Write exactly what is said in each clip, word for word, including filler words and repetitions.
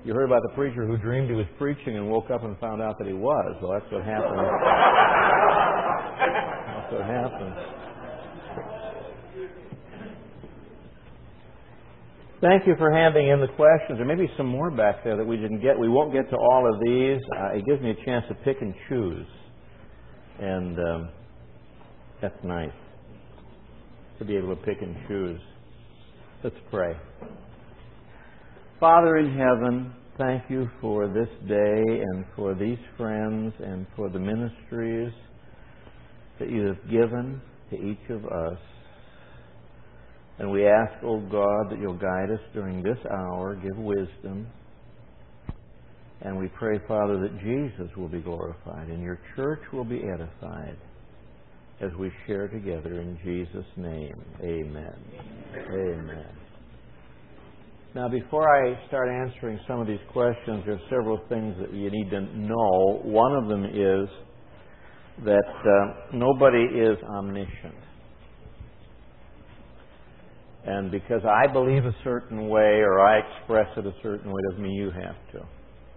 You heard about the preacher who dreamed he was preaching and woke up and found out that he was. Well, that's what happened. That's what happened. Thank you for handing in the questions. There may be some more back there that we didn't get. We won't get to all of these. Uh, it gives me a chance to pick and choose. And um, that's nice, to be able to pick and choose. Let's pray. Father in heaven, thank you for this day and for these friends and for the ministries that you have given to each of us. And we ask, O God, that you'll guide us during this hour, give wisdom. And we pray, Father, that Jesus will be glorified and your church will be edified as we share together in Jesus' name. Amen. Amen. Now, before I start answering some of these questions, there are several things that you need to know. One of them is that uh, nobody is omniscient. And because I believe a certain way or I express it a certain way doesn't mean you have to.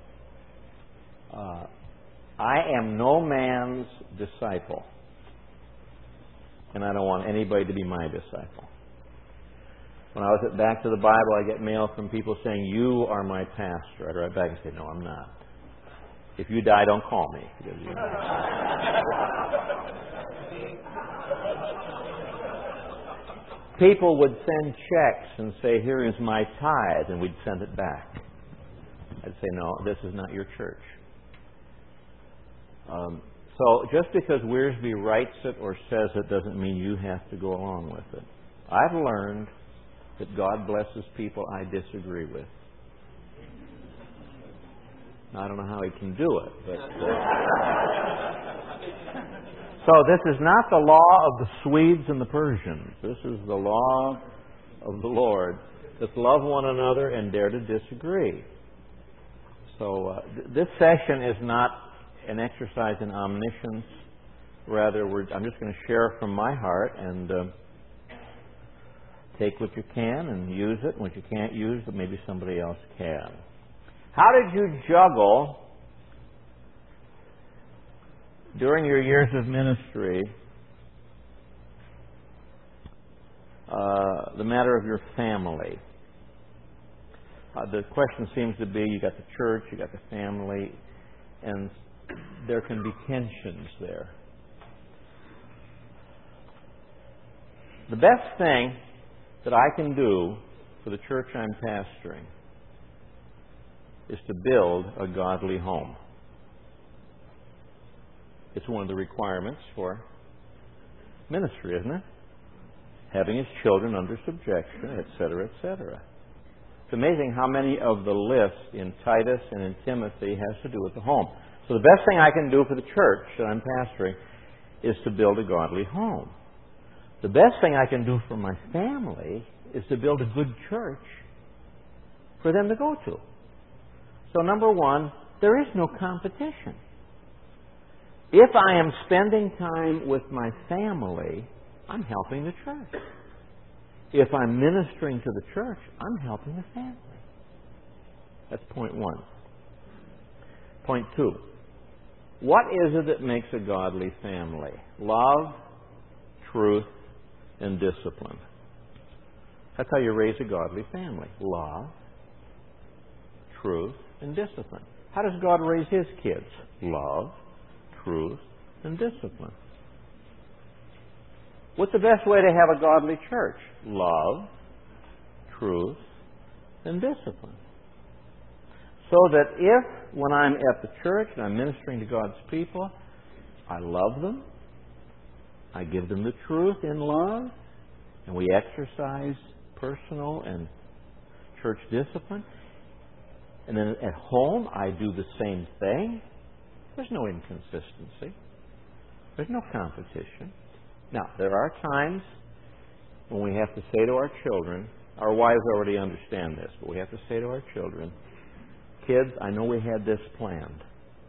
Uh, I am no man's disciple. And I don't want anybody to be my disciple. When I was at Back to the Bible, I get mail from people saying, you are my pastor. I'd write back and say, no, I'm not. If you die, don't call me. Because you People would send checks and say, here is my tithe, and we'd send it back. I'd say, no, this is not your church. Um, so just because Wiersbe writes it or says it doesn't mean you have to go along with it. I've learned that God blesses people I disagree with. Now, I don't know how he can do it, but... Uh, So this is not the law of the Swedes and the Persians. This is the law of the Lord. Let's love one another and dare to disagree. So uh, th- this session is not an exercise in omniscience. Rather, we're, I'm just going to share from my heart and uh, take what you can and use it. What you can't use, but maybe somebody else can. How did you juggle during your years of ministry, uh, the matter of your family? Uh, the question seems to be, you got the church, you got the family, and there can be tensions there. The best thing that I can do for the church I'm pastoring is to build a godly home. It's one of the requirements for ministry, isn't it? Having his children under subjection, et cetera, et cetera. It's amazing how many of the list in Titus and in Timothy has to do with the home. So the best thing I can do for the church that I'm pastoring is to build a godly home. The best thing I can do for my family is to build a good church for them to go to. So number one, there is no competition. If I am spending time with my family, I'm helping the church. If I'm ministering to the church, I'm helping the family. That's point one. Point two. What is it that makes a godly family? Love, truth, and discipline. That's how you raise a godly family. Love, truth, and discipline. How does God raise His kids? Love, truth, and discipline. What's the best way to have a godly church? Love, truth, and discipline. So that if, when I'm at the church and I'm ministering to God's people, I love them, I give them the truth in love, and we exercise personal and church discipline, and then at home I do the same thing, there's no inconsistency. There's no competition. Now, there are times when we have to say to our children, our wives already understand this, but we have to say to our children, kids, I know we had this planned,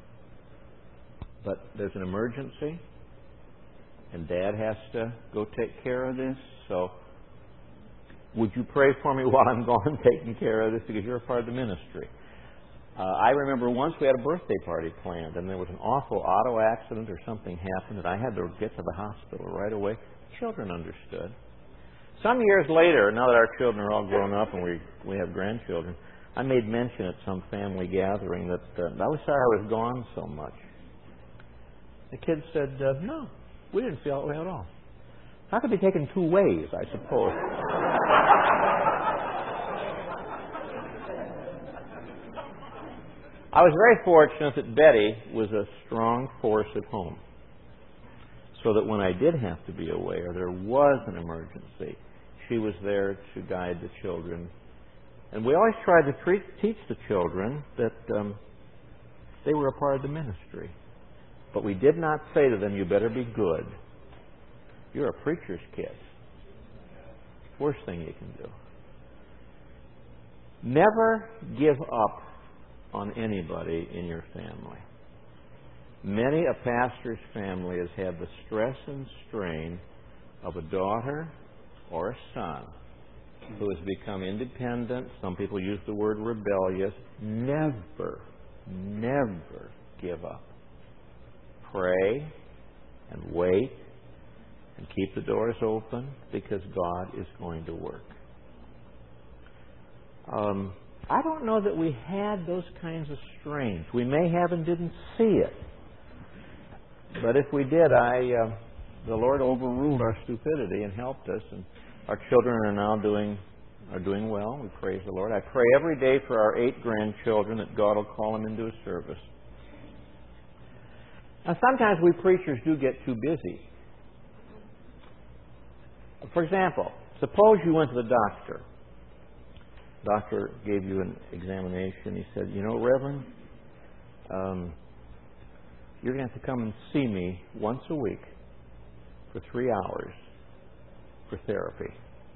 but there's an emergency, and Dad has to go take care of this, so would you pray for me while I'm gone taking care of this, because you're a part of the ministry. Uh, I remember once we had a birthday party planned, and there was an awful auto accident or something happened, and I had to get to the hospital right away. Children understood. Some years later, now that our children are all grown up and we we have grandchildren, I made mention at some family gathering that uh, I was sorry I was gone so much. The kids said, uh, no, we didn't feel that way at all. That could be taken two ways, I suppose. I was very fortunate that Betty was a strong force at home, so that when I did have to be away or there was an emergency, she was there to guide the children. And we always tried to treat, teach the children that um, they were a part of the ministry. But we did not say to them, you better be good. You're a preacher's kid. Worst thing you can do. Never give up on anybody in your family. Many a pastor's family has had the stress and strain of a daughter or a son who has become independent. Some people use the word rebellious. Never, never give up. Pray and wait and keep the doors open, because God is going to work. Um, I don't know that we had those kinds of strains. We may have and didn't see it. But if we did, I, uh, the Lord overruled our stupidity and helped us. And our children are now doing are doing well. We praise the Lord. I pray every day for our eight grandchildren that God will call them into His service. Now, sometimes we preachers do get too busy. For example, suppose you went to the doctor. Doctor gave you an examination. He said, you know, Reverend, um, you're going to have to come and see me once a week for three hours for therapy.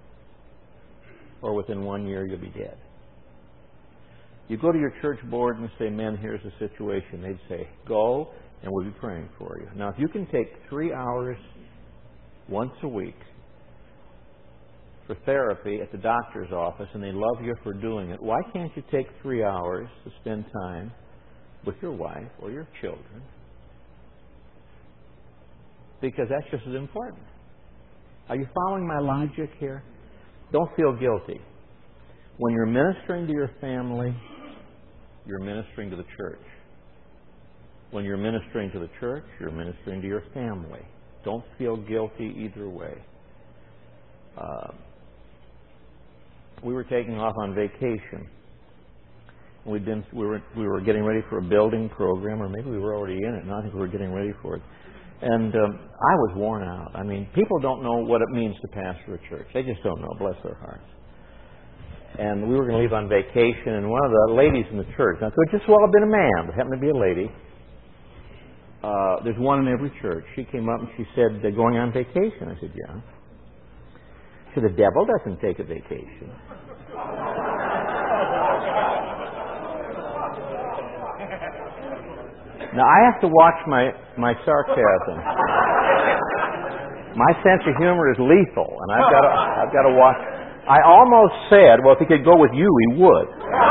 Or within one year, you'll be dead. You go to your church board and say, men, here's the situation. They'd say, go, and we'll be praying for you. Now, if you can take three hours once a week for therapy at the doctor's office, and they love you for doing it, why can't you take three hours to spend time with your wife or your children? Because that's just as important. Are you following my logic here? Don't feel guilty. When you're ministering to your family, you're ministering to the church. When you're ministering to the church, you're ministering to your family. Don't feel guilty either way. Uh, we were taking off on vacation. We'd been, we were we were getting ready for a building program, or maybe we were already in it, and I think we were getting ready for it. And um, I was worn out. I mean, people don't know what it means to pastor a church. They just don't know, bless their hearts. And we were going to leave on vacation, and one of the ladies in the church, now it could just well have been a man, but happened to be a lady. Uh, there's one in every church. She came up and she said, they're going on vacation. I said, yeah. She said, the devil doesn't take a vacation. Now, I have to watch my, my sarcasm. My sense of humor is lethal, and I've got to, I've got to watch. I almost said, well, if he could go with you, he would.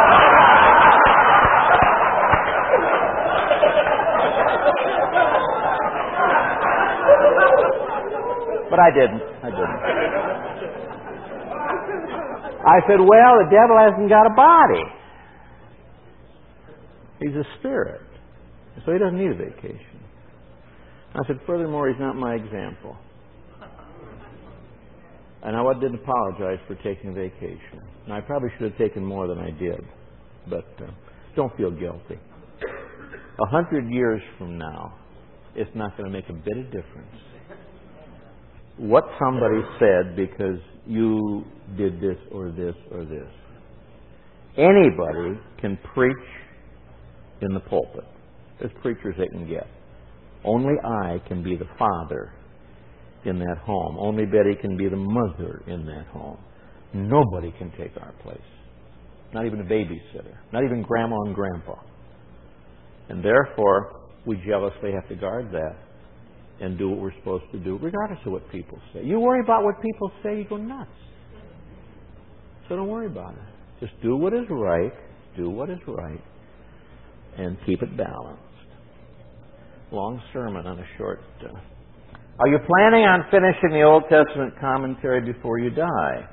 But I didn't. I didn't. I said, well, the devil hasn't got a body. He's a spirit. So he doesn't need a vacation. I said, furthermore, he's not my example. And I didn't apologize for taking a vacation. And I probably should have taken more than I did. But uh, don't feel guilty. A hundred years from now, it's not going to make a bit of difference what somebody said because you did this or this or this. Anybody can preach in the pulpit. There's preachers they can get. Only I can be the father in that home. Only Betty can be the mother in that home. Nobody can take our place. Not even a babysitter. Not even grandma and grandpa. And therefore, we jealously have to guard that and do what we're supposed to do, regardless of what people say. You worry about what people say, you go nuts. So don't worry about it. Just do what is right. Do what is right. and keep it balanced. Long sermon on a short... Uh, are you planning on finishing the Old Testament commentary before you die?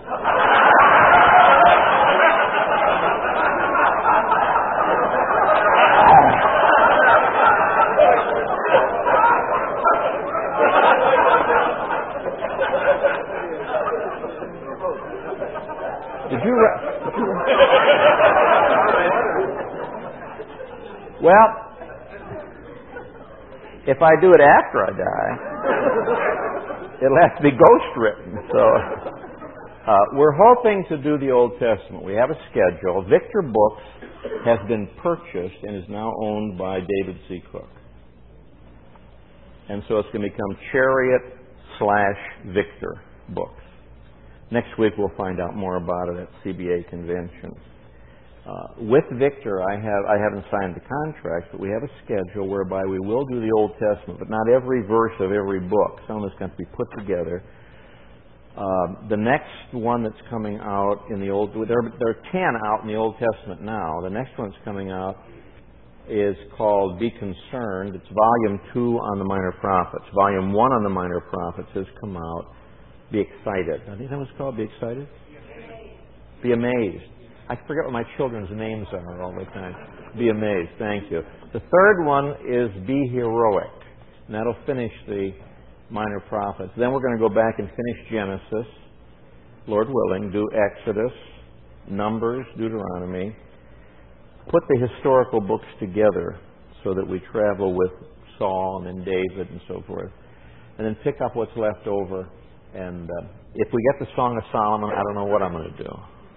Did you... Re- well, if I do it after I die, it'll have to be ghost written. So uh, we're hoping to do the Old Testament. We have a schedule. Victor Books has been purchased and is now owned by David C. Cook. And so it's going to become Chariot slash Victor Books. Next week we'll find out more about it at C B A convention. Uh, with Victor, I have I haven't signed the contract, but we have a schedule whereby we will do the Old Testament, but not every verse of every book. Some of it's going to be put together. Uh, the next one that's coming out in the Old there there are ten out in the Old Testament now. The next one that's coming out is called Be Concerned. It's volume two on the Minor Prophets. Volume one on the Minor Prophets has come out. Be Excited. I think that was called Be Excited? Be Amazed. Be Amazed. I forget what my children's names are all the time. Be Amazed. Thank you. The third one is Be Heroic. And that'll finish the Minor Prophets. Then we're going to go back and finish Genesis, Lord willing, do Exodus, Numbers, Deuteronomy, put the historical books together so that we travel with Saul and then David and so forth, and then pick up what's left over. And uh, if we get the Song of Solomon, I don't know what I'm going to do.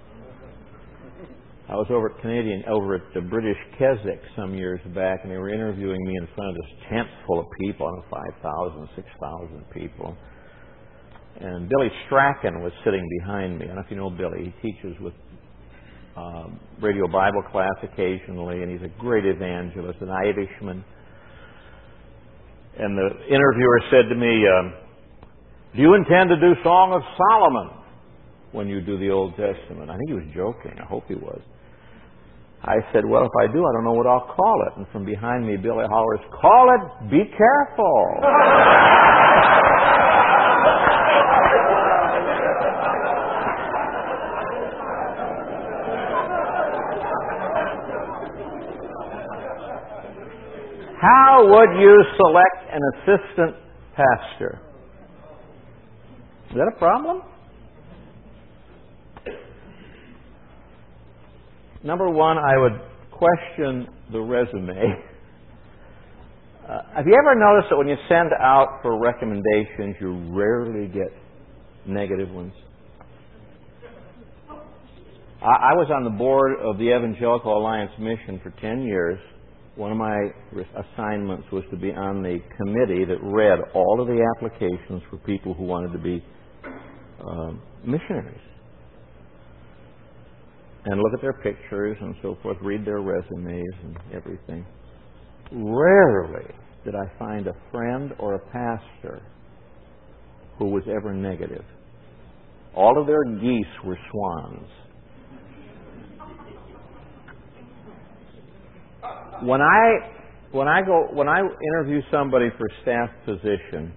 I was over at Canadian, over at the British Keswick some years back, and they were interviewing me in front of this tent full of people, I don't know, five thousand, six thousand people. And Billy Strachan was sitting behind me. I don't know if you know Billy. He teaches with um, Radio Bible class occasionally, and he's a great evangelist, an Irishman. And the interviewer said to me, um, do you intend to do Song of Solomon when you do the Old Testament? I think he was joking. I hope he was. I said, well, if I do, I don't know what I'll call it. And from behind me, Billy hollers, call it Be Careful. How would you select an assistant pastor? Is that a problem? Number one, I would question the resume. Uh, have you ever noticed that when you send out for recommendations, you rarely get negative ones? I, I was on the board of the Evangelical Alliance Mission for ten years. One of my assignments was to be on the committee that read all of the applications for people who wanted to be uh, missionaries. And look at their pictures and so forth, read their resumes and everything. Rarely did I find a friend or a pastor who was ever negative. All of their geese were swans. When I when I go when I interview somebody for a staff position,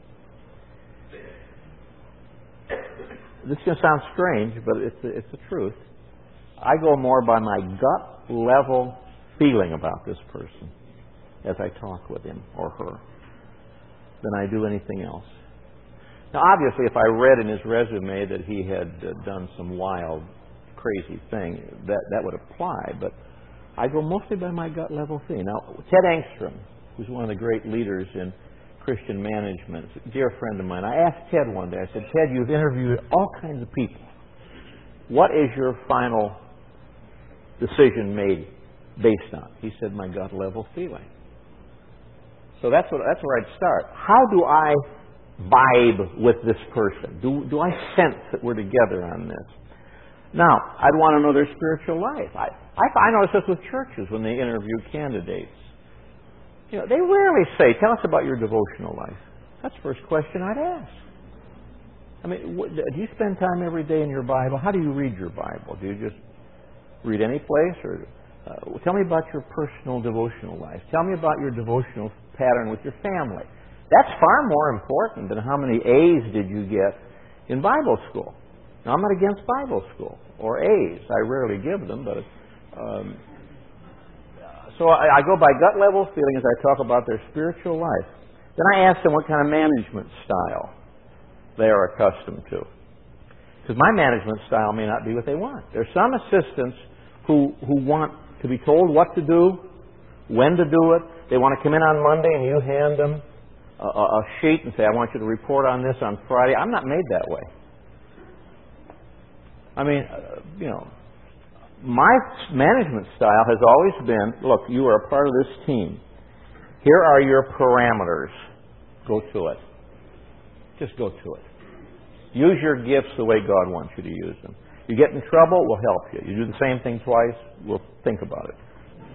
this is going to sound strange, but it's the, it's the truth. I go more by my gut level feeling about this person as I talk with him or her than I do anything else. Now, obviously, if I read in his resume that he had uh, done some wild, crazy thing, that, that would apply, but I go mostly by my gut level feeling. Now, Ted Engstrom, who's one of the great leaders in Christian management, a dear friend of mine, I asked Ted one day, I said, Ted, you've interviewed all kinds of people. What is your final decision made based on? He said, my gut level feeling. So that's what that's where I'd start. How do I vibe with this person? Do do I sense that we're together on this? Now, I'd want to know their spiritual life. I I, I notice this with churches when they interview candidates. You know, they rarely say, "Tell us about your devotional life." That's the first question I'd ask. I mean, do you spend time every day in your Bible? How do you read your Bible? Do you just read any place, or Uh, tell me about your personal devotional life. Tell me about your devotional pattern with your family. That's far more important than how many A's did you get in Bible school. Now, I'm not against Bible school or A's. I rarely give them, but um, so I, I go by gut level feeling as I talk about their spiritual life. Then I ask them what kind of management style they are accustomed to. Because my management style may not be what they want. There's some assistants who, who want to be told what to do, when to do it. They want to come in on Monday and you hand them a, a sheet and say, I want you to report on this on Friday. I'm not made that way. I mean, uh, you know, my management style has always been, look, you are a part of this team. Here are your parameters. Go to it. Just go to it. Use your gifts the way God wants you to use them. You get in trouble, we'll help you. You do the same thing twice, we'll think about it.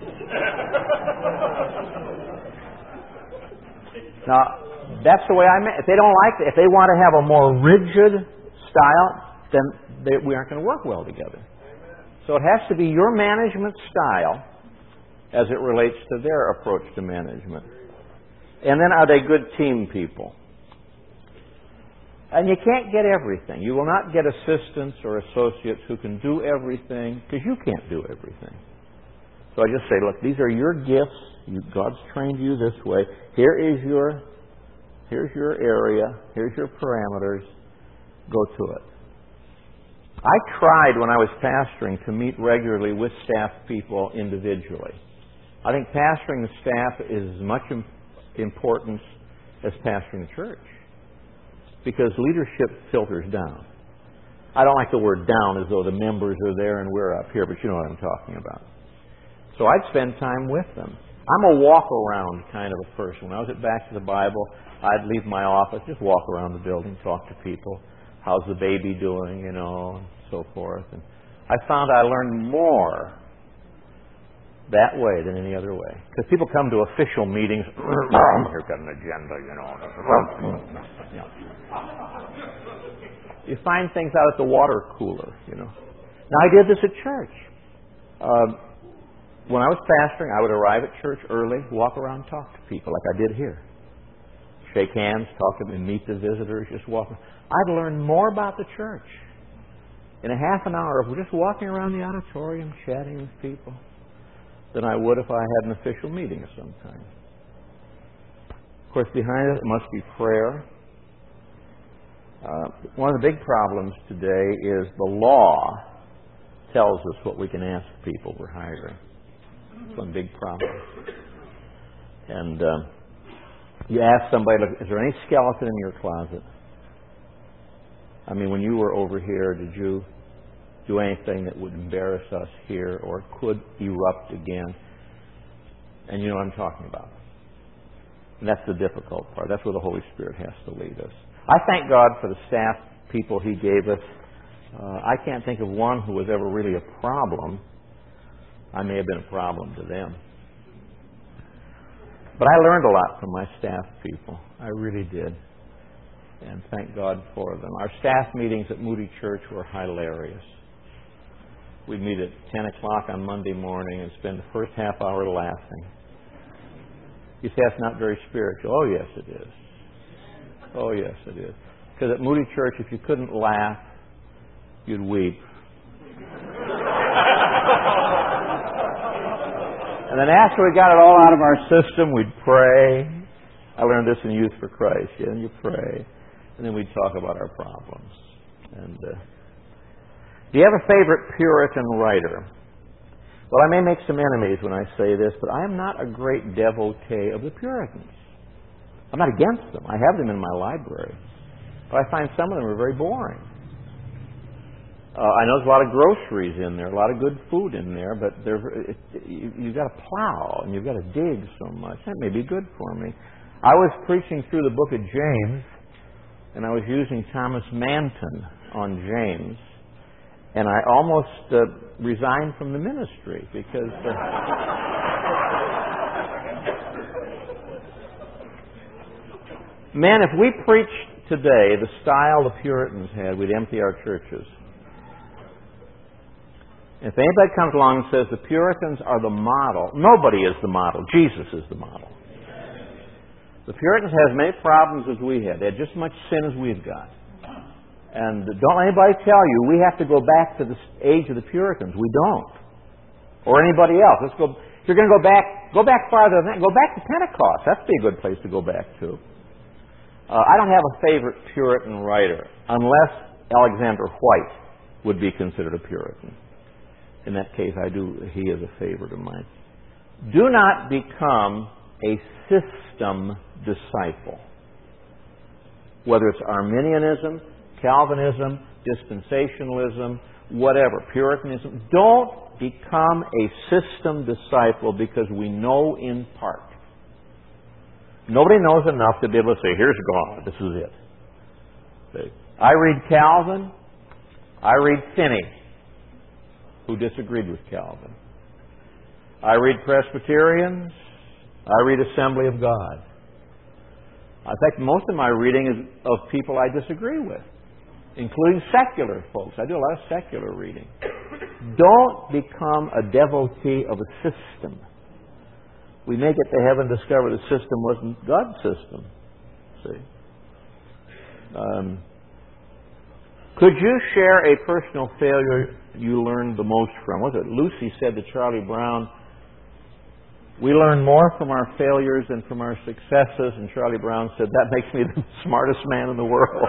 Now, that's the way I meant. If they don't like it, if they want to have a more rigid style, then they, we aren't going to work well together. So it has to be your management style as it relates to their approach to management. And then are they good team people? And you can't get everything. You will not get assistants or associates who can do everything because you can't do everything. So I just say, look, these are your gifts. You, God's trained you this way. Here is your, here's your area. Here's your parameters. Go to it. I tried when I was pastoring to meet regularly with staff people individually. I think pastoring the staff is as much importance as pastoring the church because leadership filters down. I don't like the word down as though the members are there and we're up here, but you know what I'm talking about. So I'd spend time with them. I'm a walk-around kind of a person. When I was at Back to the Bible, I'd leave my office, just walk around the building, talk to people. How's the baby doing, you know, and so forth. And I found I learned more that way than any other way. Because people come to official meetings, here's got an agenda, you know. you know. You find things out at the water cooler, you know. Now, I did this at church. Uh, when I was pastoring, I would arrive at church early, walk around, talk to people like I did here. Shake hands, talk to them, meet the visitors, just walk. I'd learn more about the church in a half an hour of just walking around the auditorium, chatting with people, than I would if I had an official meeting of some kind. Of course, behind it must be prayer. Uh, one of the big problems today is the law tells us what we can ask people we're hiring. It's one big problem. And uh, you ask somebody, look, is there any skeleton in your closet? I mean, when you were over here, did you do anything that would embarrass us here or could erupt again? And you know what I'm talking about. And that's the difficult part. That's where the Holy Spirit has to lead us. I thank God for the staff people He gave us. Uh, I can't think of one who was ever really a problem. I may have been a problem to them. But I learned a lot from my staff people. I really did. And thank God for them. Our staff meetings at Moody Church were hilarious. We'd meet at ten o'clock on Monday morning and spend the first half hour laughing. You say that's not very spiritual. Oh, yes, it is. Oh, yes, it is. Because at Moody Church, if you couldn't laugh, you'd weep. And then after we got it all out of our system, we'd pray. I learned this in Youth for Christ. Yeah, you pray. And then we'd talk about our problems. And uh, do you have a favorite Puritan writer? Well, I may make some enemies when I say this, but I am not a great devotee of the Puritans. I'm not against them. I have them in my library. But I find some of them are very boring. Uh, I know there's a lot of groceries in there, a lot of good food in there, but it, you, you've got to plow and you've got to dig so much. That may be good for me. I was preaching through the book of James, and I was using Thomas Manton on James, and I almost uh, resigned from the ministry because... Uh, man, if we preached today the style the Puritans had, we'd empty our churches. If anybody comes along and says the Puritans are the model, nobody is the model. Jesus is the model. The Puritans had as many problems as we had. They had just as much sin as we've got. And don't let anybody tell you we have to go back to the age of the Puritans. We don't. Or anybody else. Let's go. If you're going to go back, go back farther than that. Go back to Pentecost. That's be a good place to go back to. Uh, I don't have a favorite Puritan writer, unless Alexander White would be considered a Puritan. In that case, I do. He is a favorite of mine. Do not become a system disciple. Whether it's Arminianism, Calvinism, dispensationalism, whatever, Puritanism, don't become a system disciple because we know in part. Nobody knows enough to be able to say, here's God, this is it. See? I read Calvin, I read Finney, who disagreed with Calvin. I read Presbyterians, I read Assembly of God. In fact, most of my reading is of people I disagree with, including secular folks. I do a lot of secular reading. Don't become a devotee of a system. We may get to heaven and discover the system wasn't God's system. See? Um, could you share a personal failure you learned the most from? Was it Lucy said to Charlie Brown, we learn more from our failures than from our successes, and Charlie Brown said, that makes me the smartest man in the world.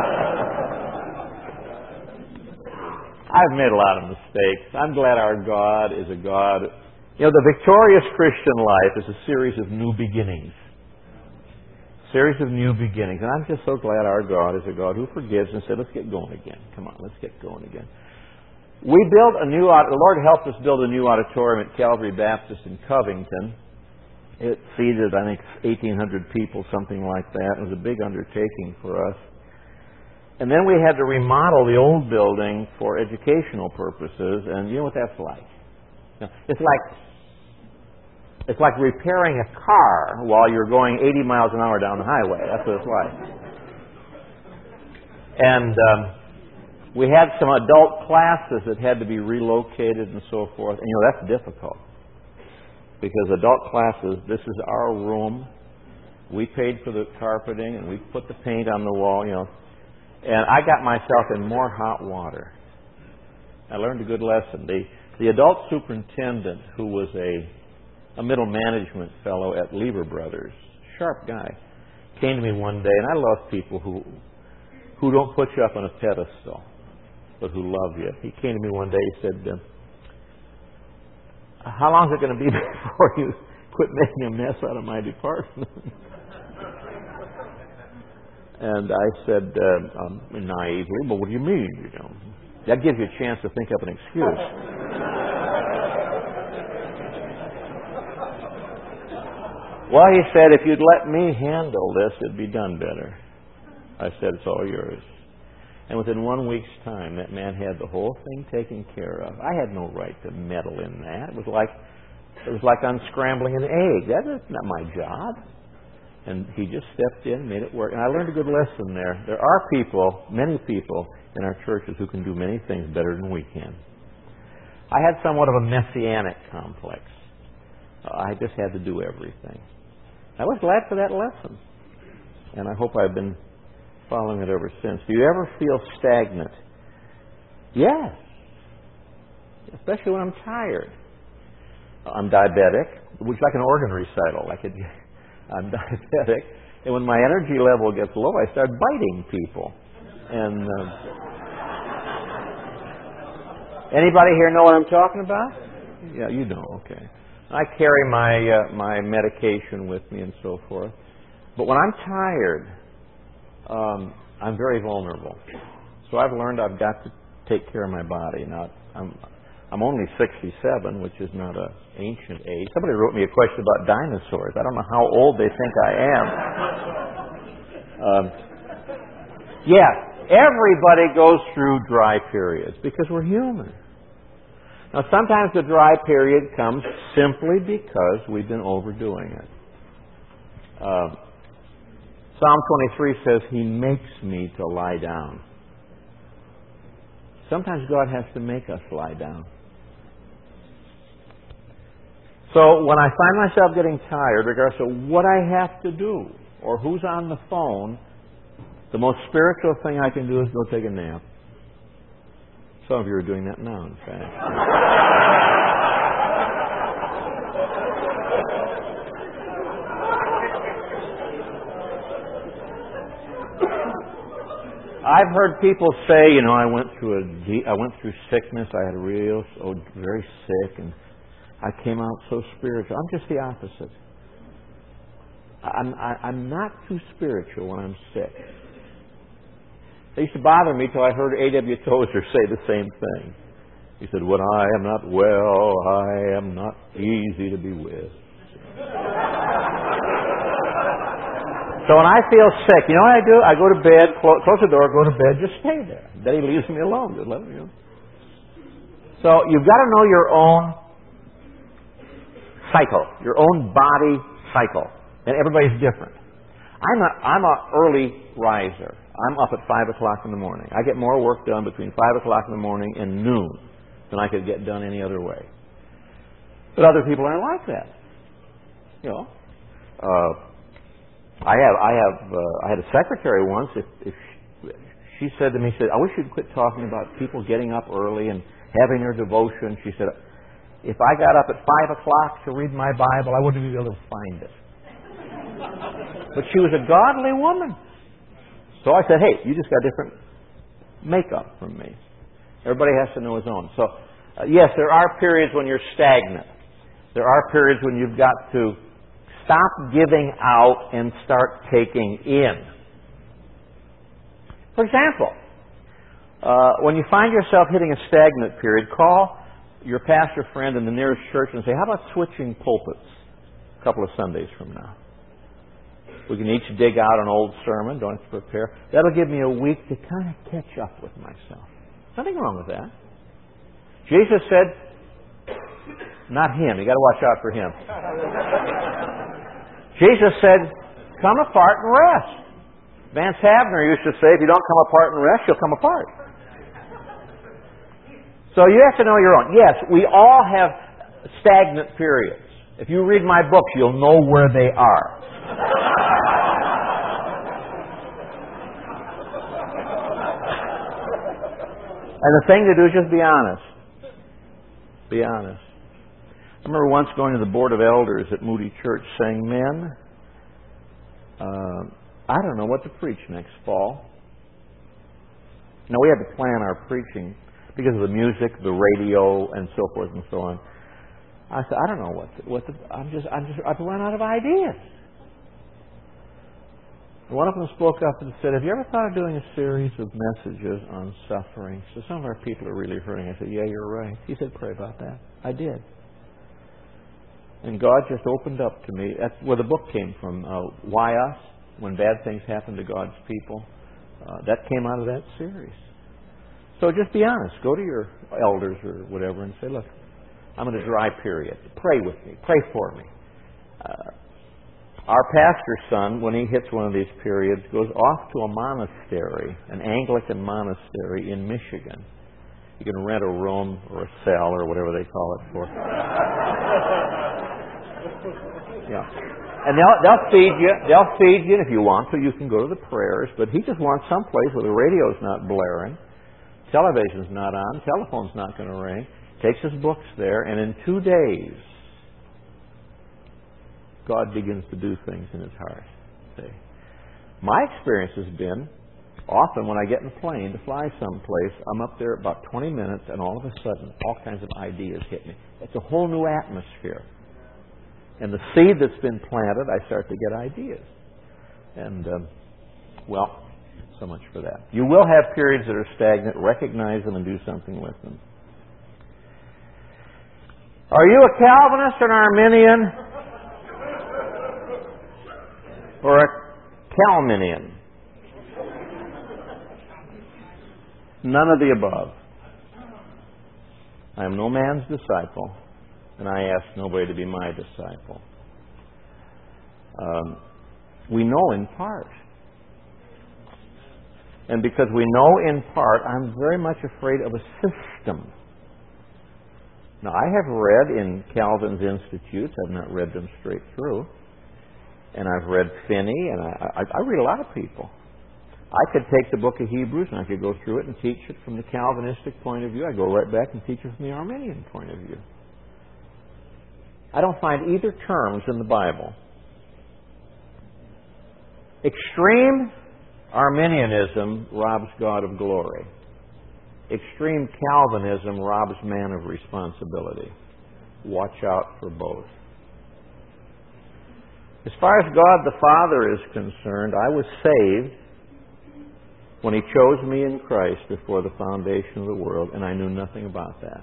I've made a lot of mistakes. I'm glad our God is a God. You know, the victorious Christian life is a series of new beginnings. Series of new beginnings. And I'm just so glad our God is a God who forgives and said, let's get going again. Come on, let's get going again. We built a new, the Lord helped us build a new auditorium at Calvary Baptist in Covington. It seated, I think, eighteen hundred people, something like that. It was a big undertaking for us. And then we had to remodel the old building for educational purposes, and you know what that's like. It's like it's like repairing a car while you're going eighty miles an hour down the highway. That's what it's like. And um, we had some adult classes that had to be relocated and so forth. And you know, that's difficult. Because adult classes, this is our room. We paid for the carpeting and we put the paint on the wall, you know. And I got myself in more hot water. I learned a good lesson. The, the adult superintendent, who was a, a middle management fellow at Lever Brothers, sharp guy, came to me one day, and I love people who who don't put you up on a pedestal, but who love you. He came to me one day, he said, uh, how long is it going to be before you quit making a mess out of my department? And I said, uh, um, naively, well, what do you mean? You know, that gives you a chance to think up an excuse. Well, he said, if you'd let me handle this, it'd be done better. I said, it's all yours. And within one week's time, that man had the whole thing taken care of. I had no right to meddle in that. It was like it was like unscrambling an egg. That is not my job. And he just stepped in, made it work. And I learned a good lesson there. There are people, many people in our churches who can do many things better than we can. I had somewhat of a messianic complex. I just had to do everything. I was glad for that lesson. And I hope I've been following it ever since. Do you ever feel stagnant? Yes. Especially when I'm tired. I'm diabetic, which is like an organ recital. Like it, I'm diabetic, and when my energy level gets low, I start biting people. And uh, anybody here know what I'm talking about? Yeah, you know. Okay. I carry my uh, my medication with me and so forth. But when I'm tired, um, I'm very vulnerable. So I've learned I've got to take care of my body. Now, I'm I'm only sixty-seven, which is not an ancient age. Somebody wrote me a question about dinosaurs. I don't know how old they think I am. um, yeah, everybody goes through dry periods because we're human. Now, sometimes the dry period comes simply because we've been overdoing it. Uh, Psalm twenty-three says, He makes me to lie down. Sometimes God has to make us lie down. So when I find myself getting tired, regardless of what I have to do or who's on the phone, the most spiritual thing I can do is go take a nap. Some of you are doing that now, in fact. I've heard people say, you know, I went through a deep, I went through sickness. I had a real, oh, very sick, and I came out so spiritual. I'm just the opposite. I'm, I, I'm not too spiritual when I'm sick. It used to bother me till I heard A W Tozer say the same thing. He said, when I am not well, I am not easy to be with. So when I feel sick, you know what I do? I go to bed, close, close the door, go to bed, just stay there. Then he leaves me alone. Just let me, you know. So you've got to know your own cycle, your own body cycle. And everybody's different. I'm a, I'm a early riser. I'm up at five o'clock in the morning. I get more work done between five o'clock in the morning and noon than I could get done any other way. But other people aren't like that. You know, uh, I have I have uh, I had a secretary once. If, if she, she said to me, she said, "I wish you'd quit talking about people getting up early and having their devotion." She said, "If I got up at five o'clock to read my Bible, I wouldn't be able to find it." But she was a godly woman. So I said, "Hey, you just got different makeup from me." Everybody has to know his own. So, uh, yes, there are periods when you're stagnant. There are periods when you've got to stop giving out and start taking in. For example, uh, when you find yourself hitting a stagnant period, call your pastor friend in the nearest church and say, how about switching pulpits a couple of Sundays from now? We can each dig out an old sermon, don't have to prepare. That'll give me a week to kind of catch up with myself. Nothing wrong with that. Jesus said, not him, you got to watch out for him. Jesus said, come apart and rest. Vance Havner used to say, if you don't come apart and rest, you'll come apart. So you have to know your own. Yes, we all have stagnant periods. If you read my books, you'll know where they are. And the thing to do is just be honest. Be honest. I remember once going to the Board of Elders at Moody Church saying, men, uh, I don't know what to preach next fall. Now, we had to plan our preaching because of the music, the radio, and so forth and so on. I said, I don't know what to, what to, I'm just, I'm just, I've run out of ideas. One of them spoke up and said, have you ever thought of doing a series of messages on suffering? So some of our people are really hurting. I said, yeah, you're right. He said, pray about that. I did. And God just opened up to me. That's where the book came from. Uh, Why Us? When Bad Things Happen to God's People. Uh, that came out of that series. So just be honest. Go to your elders or whatever and say, look, I'm in a dry period. Pray with me. Pray for me. Uh, Our pastor's son, when he hits one of these periods, goes off to a monastery, an Anglican monastery in Michigan. You can rent a room or a cell or whatever they call it for. Yeah. And they'll, they'll feed you. They'll feed you, and if you want to, you can go to the prayers. But he just wants some place where the radio's not blaring, television's not on, telephone's not going to ring. Takes his books there, and in two days, God begins to do things in his heart. See? My experience has been, often when I get in a plane to fly someplace, I'm up there about twenty minutes, and all of a sudden, all kinds of ideas hit me. It's a whole new atmosphere. And the seed that's been planted, I start to get ideas. And, um, well, so much for that. You will have periods that are stagnant. Recognize them and do something with them. Are you a Calvinist or an Arminian? Or a Calminian? None of the above. I am no man's disciple, and I ask nobody to be my disciple. Um, we know in part. And because we know in part, I'm very much afraid of a system. Now, I have read in Calvin's Institutes, I've not read them straight through, and I've read Finney, and I, I, I read a lot of people. I could take the book of Hebrews and I could go through it and teach it from the Calvinistic point of view. I go right back and teach it from the Arminian point of view. I don't find either terms in the Bible. Extreme Arminianism robs God of glory. Extreme Calvinism robs man of responsibility. Watch out for both. As far as God the Father is concerned, I was saved when He chose me in Christ before the foundation of the world, and I knew nothing about that.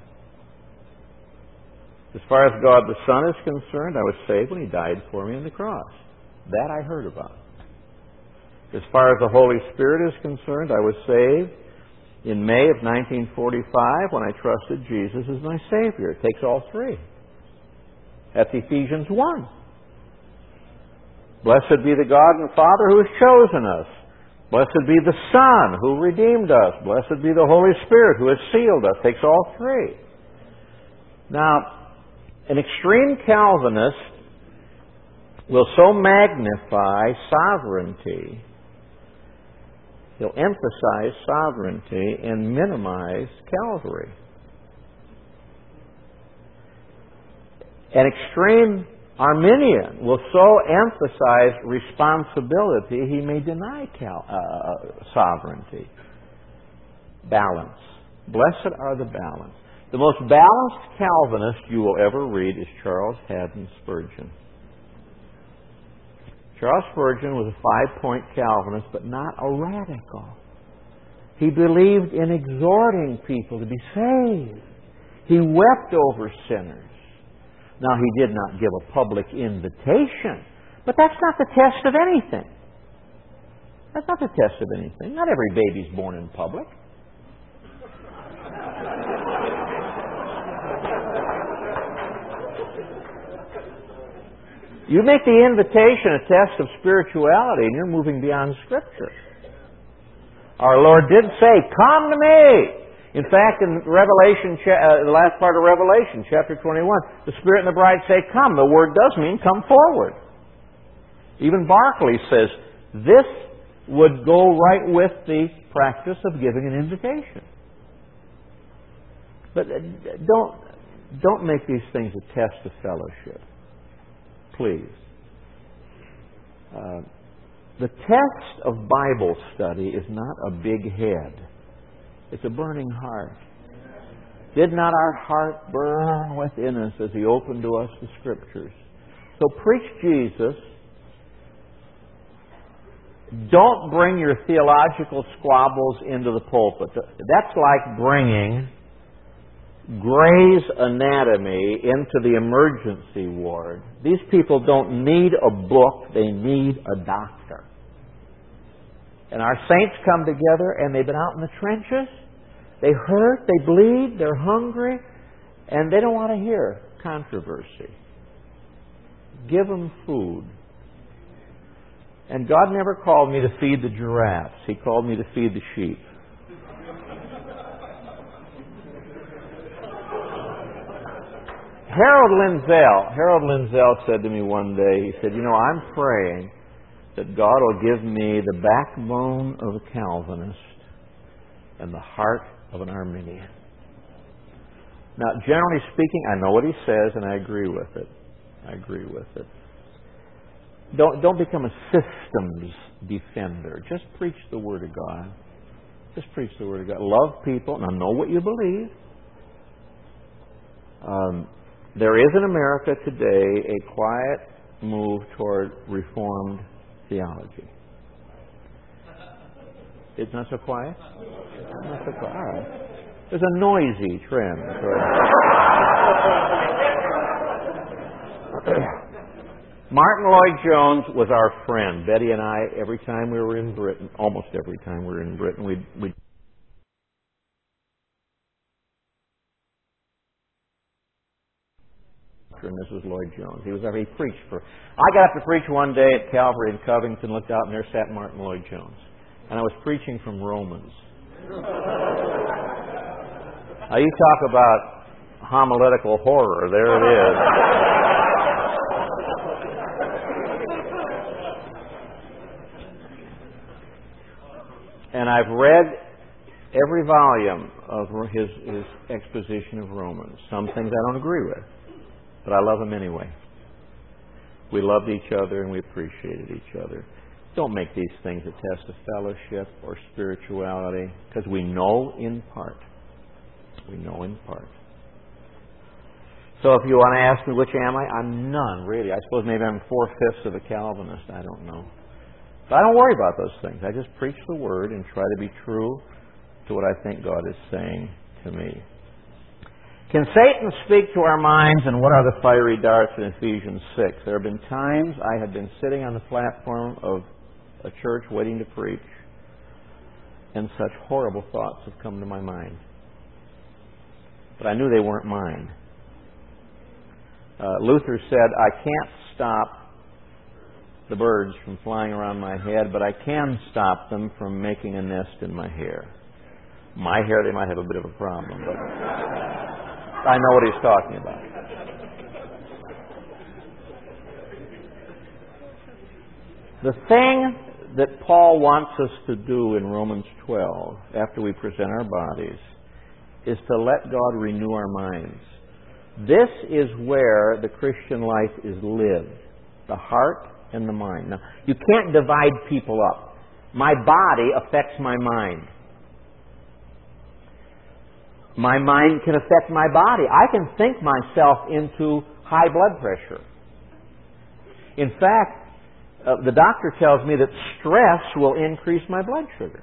As far as God the Son is concerned, I was saved when He died for me on the cross. That I heard about. As far as the Holy Spirit is concerned, I was saved in May of nineteen forty-five when I trusted Jesus as my Savior. It takes all three. That's Ephesians one. Blessed be the God and Father who has chosen us. Blessed be the Son who redeemed us. Blessed be the Holy Spirit who has sealed us. Takes all three. Now, an extreme Calvinist will so magnify sovereignty, he'll emphasize sovereignty and minimize Calvary. An extreme Arminian will so emphasize responsibility, he may deny cal- uh, sovereignty. Balance. Blessed are the balanced. The most balanced Calvinist you will ever read is Charles Haddon Spurgeon. Charles Spurgeon was a five-point Calvinist, but not a radical. He believed in exhorting people to be saved. He wept over sinners. Now, he did not give a public invitation, but that's not the test of anything. That's not the test of anything. Not every baby's born in public. You make the invitation a test of spirituality, and you're moving beyond Scripture. Our Lord did say, "Come to me." In fact, in Revelation, uh, the last part of Revelation, chapter twenty-one, the Spirit and the bride say, "Come." The word does mean come forward. Even Barclay says this would go right with the practice of giving an invitation. But don't don't make these things a test of fellowship. Please. Uh, the test of Bible study is not a big head. It's a burning heart. Did not our heart burn within us as He opened to us the Scriptures? So preach Jesus. Don't bring your theological squabbles into the pulpit. That's like bringing Gray's Anatomy into the emergency ward. These people don't need a book, they need a doctor. And our saints come together and they've been out in the trenches. They hurt, they bleed, they're hungry, and they don't want to hear controversy. Give them food. And God never called me to feed the giraffes. He called me to feed the sheep. Harold Lindsell, Harold Lindsell said to me one day, he said, "You know, I'm praying that God will give me the backbone of a Calvinist and the heart of an Arminian." Now, generally speaking, I know what he says and I agree with it. I agree with it. Don't, don't become a systems defender. Just preach the Word of God. Just preach the Word of God. Love people. Now, know what you believe. Um, there is in America today a quiet move toward Reformed theology. It's not so quiet? Not so quiet. All right. There's a noisy trend. Martin Lloyd-Jones was our friend. Betty and I, every time we were in Britain, almost every time we were in Britain, we'd, we'd and Missus Lloyd-Jones. He was there. He preached for. I got up to preach one day at Calvary in Covington, looked out, and there sat Martin Lloyd-Jones. And I was preaching from Romans. Now, you talk about homiletical horror. There it is. And I've read every volume of his, his exposition of Romans. Some things I don't agree with, but I love him anyway. We loved each other and we appreciated each other. Don't make these things a test of fellowship or spirituality, because we know in part. We know in part. So if you want to ask me which am I, I'm none, really. I suppose maybe I'm four-fifths of a Calvinist. I don't know. But I don't worry about those things. I just preach the Word and try to be true to what I think God is saying to me. Can Satan speak to our minds, and what are the fiery darts in Ephesians six? There have been times I have been sitting on the platform of a church waiting to preach, and such horrible thoughts have come to my mind. But I knew they weren't mine. Uh, Luther said, I can't stop the birds from flying around my head, but I can stop them from making a nest in my hair. My hair, they might have a bit of a problem, but I know what he's talking about. The thing that Paul wants us to do in Romans twelve, after we present our bodies, is to let God renew our minds. This is where the Christian life is lived, the heart and the mind. Now, you can't divide people up. My body affects my mind. My mind can affect my body. I can think myself into high blood pressure. In fact, uh, the doctor tells me that stress will increase my blood sugar.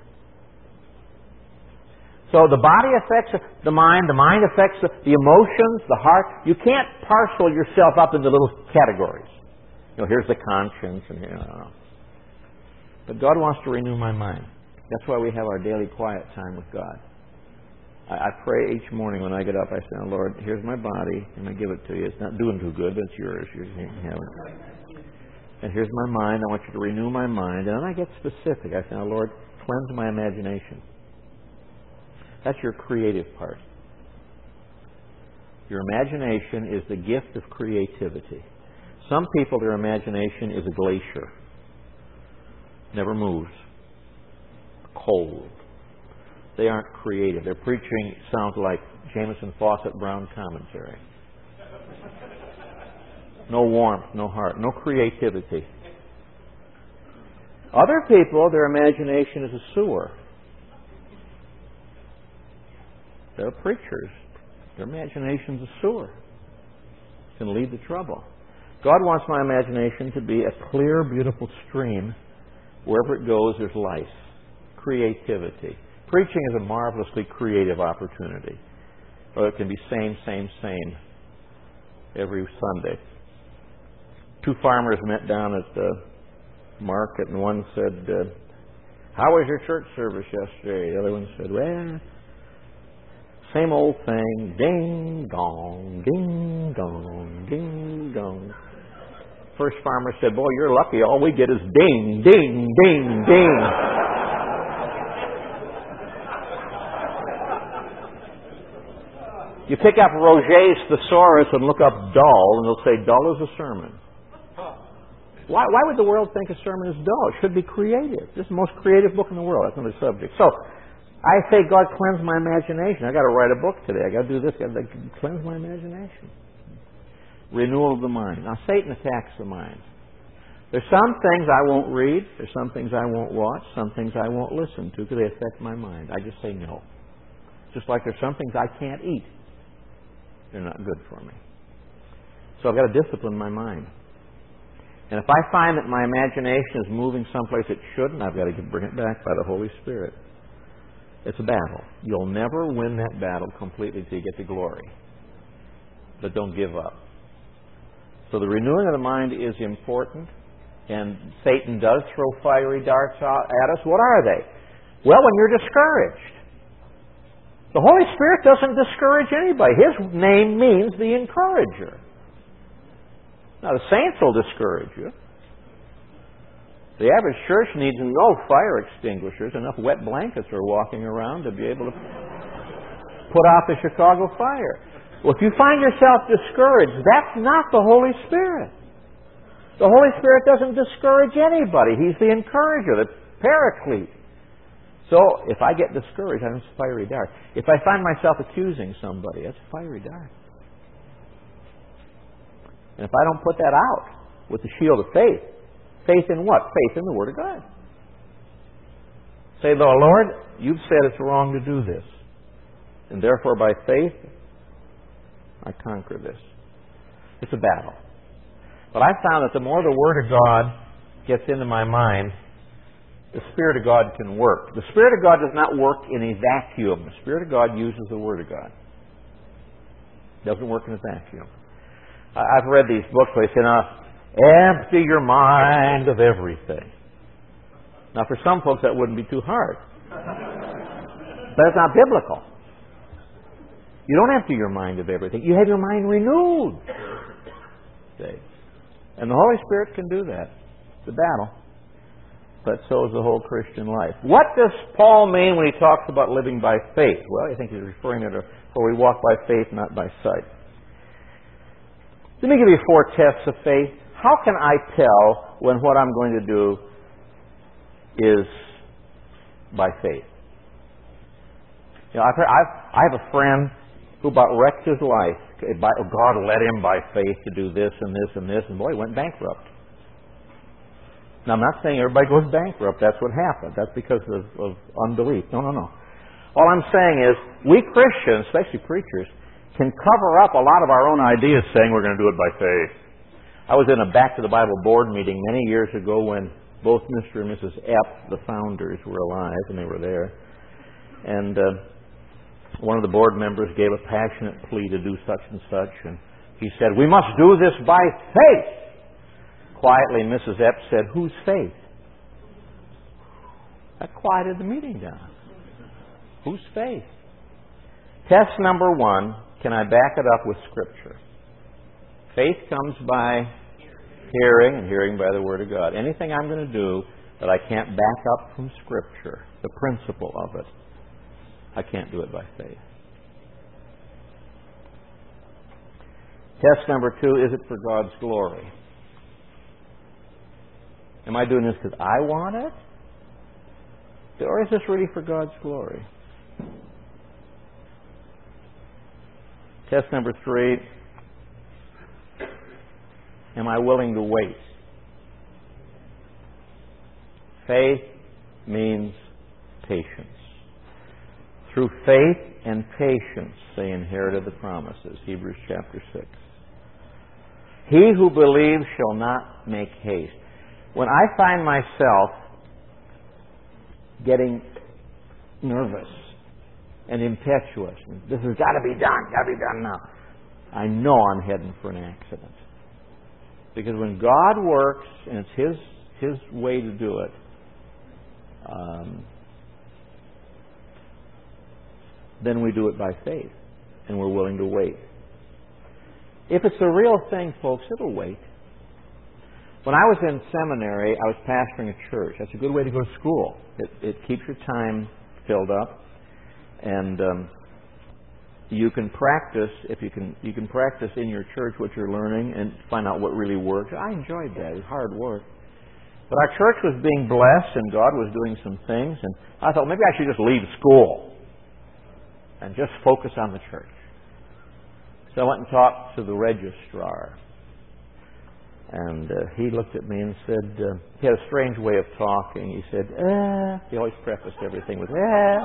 So the body affects the mind, the mind affects the, the emotions, the heart. You can't parcel yourself up into little categories. You know, here's the conscience, and here, no, no. But God wants to renew my mind. That's why we have our daily quiet time with God. I, I pray each morning when I get up, I say, oh, Lord, here's my body, and I give it to you. It's not doing too good, but it's yours. You can have it. And here's my mind. I want you to renew my mind. And then I get specific. I say, oh, Lord, cleanse my imagination. That's your creative part. Your imagination is the gift of creativity. Some people, their imagination is a glacier. Never moves. Cold. They aren't creative. Their preaching sounds like Jameson Fawcett Brown commentary. No warmth, no heart, no creativity. Other people, their imagination is a sewer. They're preachers. Their imagination's a sewer. It can lead to trouble. God wants my imagination to be a clear, beautiful stream. Wherever it goes, there's life, creativity. Preaching is a marvelously creative opportunity. Or it can be same, same, same every Sunday. Two farmers met down at the market, and one said, uh, how was your church service yesterday? The other one said, well, same old thing. Ding, dong, ding, dong, ding, dong. First farmer said, boy, you're lucky. All we get is ding, ding, ding, ding. You pick up Roget's Thesaurus and look up dull, and it'll say dull is a sermon. Why, why would the world think a sermon is dull? It should be creative. This is the most creative book in the world. That's another subject. So, I say, God, cleanse my imagination. I've got to write a book today. I've got to do this. I've got to cleanse my imagination. Renewal of the mind. Now, Satan attacks the mind. There's some things I won't read. There's some things I won't watch. Some things I won't listen to because they affect my mind. I just say no. Just like there's some things I can't eat. They're not good for me. So I've got to discipline my mind. And if I find that my imagination is moving someplace it shouldn't, I've got to bring it back by the Holy Spirit. It's a battle. You'll never win that battle completely until you get to glory. But don't give up. So the renewing of the mind is important. And Satan does throw fiery darts out at us. What are they? Well, when you're discouraged. The Holy Spirit doesn't discourage anybody. His name means the encourager. Now, the saints will discourage you. The average church needs no fire extinguishers. Enough wet blankets are walking around to be able to put out the Chicago fire. Well, if you find yourself discouraged, that's not the Holy Spirit. The Holy Spirit doesn't discourage anybody. He's the encourager, the paraclete. So, if I get discouraged, I'm a fiery dart. If I find myself accusing somebody, that's a fiery dart. And if I don't put that out with the shield of faith, faith in what? Faith in the Word of God. Say, Lord, you've said it's wrong to do this. And therefore, by faith, I conquer this. It's a battle. But I've found that the more the Word of God gets into my mind, the Spirit of God can work. The Spirit of God does not work in a vacuum. The Spirit of God uses the Word of God. It doesn't work in a vacuum. I've read these books where they say, now, empty your mind of everything. Now, for some folks, that wouldn't be too hard. But it's not biblical. You don't empty your mind of everything. You have your mind renewed. See? And the Holy Spirit can do that. It's a battle. But so is the whole Christian life. What does Paul mean when he talks about living by faith? Well, I think he's referring to where we walk by faith, not by sight. Let me give you four tests of faith. How can I tell when what I'm going to do is by faith? You know, I've heard, I've, I have a friend who about wrecked his life. God led him by faith to do this and this and this, and boy, he went bankrupt. Now, I'm not saying everybody goes bankrupt. That's what happened. That's because of, of unbelief. No, no, no. All I'm saying is, we Christians, especially preachers, can cover up a lot of our own ideas saying we're going to do it by faith. I was in a Back to the Bible board meeting many years ago when both Mister and Missus Epp, the founders, were alive, and they were there. And uh, one of the board members gave a passionate plea to do such and such, and he said, we must do this by faith. Quietly, Missus Epp said, whose faith? That quieted the meeting down. Whose faith? Test number one, can I back it up with Scripture? Faith comes by hearing, and hearing by the Word of God. Anything I'm going to do that I can't back up from Scripture, the principle of it, I can't do it by faith. Test number two, is it for God's glory? Am I doing this because I want it? Or is this really for God's glory? Test number three, am I willing to wait? Faith means patience. Through faith and patience they inherited the promises. Hebrews chapter six. He who believes shall not make haste. When I find myself getting nervous and impetuous, and this has got to be done, got to be done now, I know I'm heading for an accident. Because when God works, and it's His His way to do it, um, then we do it by faith, and we're willing to wait. If it's a real thing, folks, it'll wait. When I was in seminary, I was pastoring a church. That's a good way to go to school. It, it keeps your time filled up, and um, you can practice. If you can, you can practice in your church what you're learning and find out what really works. I enjoyed that. It was hard work, but our church was being blessed, and God was doing some things. And I thought maybe I should just leave school and just focus on the church. So I went and talked to the registrar. And uh, he looked at me and said, uh, he had a strange way of talking. He said, eh. He always prefaced everything with, eh.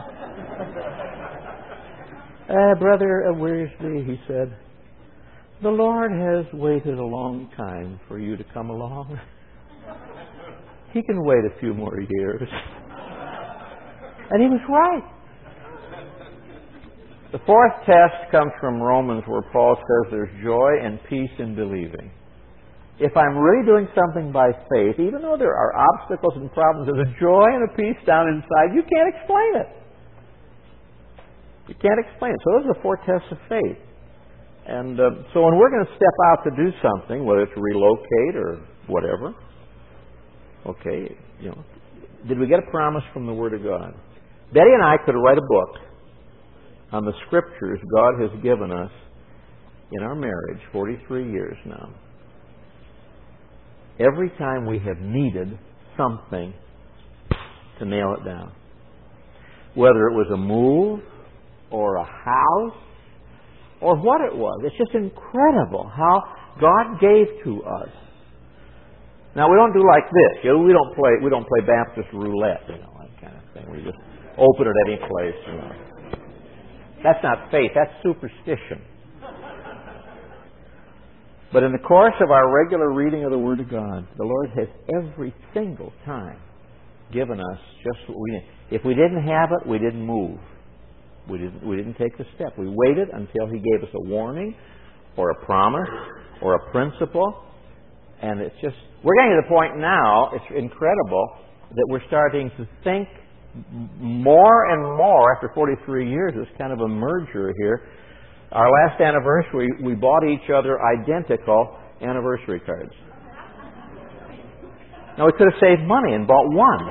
eh, Brother Wiersbe, he said, the Lord has waited a long time for you to come along. He can wait a few more years. And he was right. The fourth test comes from Romans, where Paul says there's joy and peace in believing. If I'm really doing something by faith, even though there are obstacles and problems, there's a joy and a peace down inside. You can't explain it. You can't explain it. So those are the four tests of faith. And uh, so when we're going to step out to do something, whether it's relocate or whatever, okay, you know, did we get a promise from the Word of God? Betty and I could write a book on the Scriptures God has given us in our marriage, forty-three years now, every time we have needed something to nail it down, whether it was a move or a house or what it was, it's just incredible how God gave to us. Now we don't do like this. You know, we don't play. We don't play Baptist roulette. You know, that kind of thing. We just open it any place. You know. That's not faith. That's superstition. But in the course of our regular reading of the Word of God, the Lord has every single time given us just what we need. If we didn't have it, we didn't move. We didn't. We didn't take the step. We waited until He gave us a warning, or a promise, or a principle. And it's just, we're getting to the point now, it's incredible, that we're starting to think more and more, after forty-three years, it's kind of a merger here. Our last anniversary, we bought each other identical anniversary cards. Now, we could have saved money and bought one.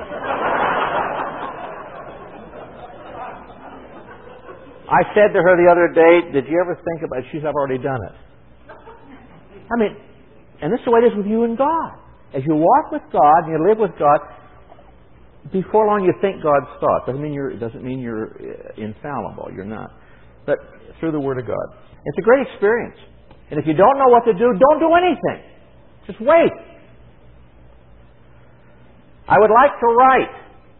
I said to her the other day, did you ever think about it? She said, I've already done it. I mean, and this is the way it is with you and God. As you walk with God and you live with God, before long you think God's thoughts. Doesn't mean you're doesn't mean you're infallible. You're not. But through the Word of God, it's a great experience. And if you don't know what to do, don't do anything. Just wait. I would like to write.